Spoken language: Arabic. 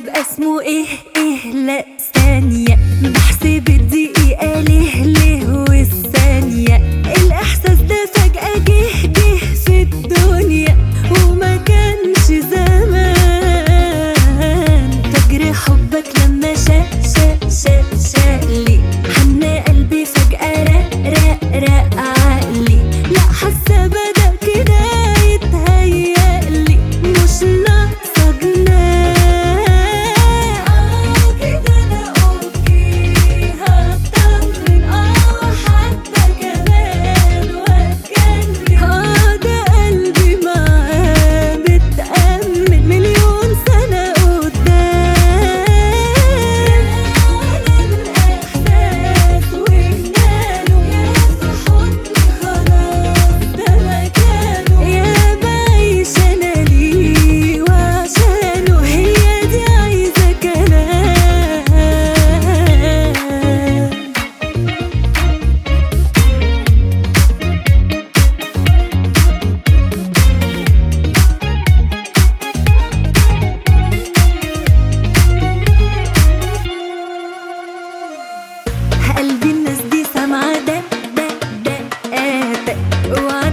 يبقى اسمه ايه لا ثانية بحسب الدقيقة ليه والثانية. الإحساس ده فجأة جه في الدنيا وما كانش زمان. فجر حبك لما شالي حن قلبي فجأة رق عقلي. لا حاسة بدأ كده يتهيألي مش ناقصة جنان. كده أنا أوكي هطمن وحتى كمان وأتجنن. ده قلبي معاه متأمن مليون سنة قدام. الإحساس وجنانه يا في حضني خلاص ده مكانه. يا بعيش أنا ليه وعشانه هي دي عايزة كلام. قلبي الناس دي سامعة دقاتك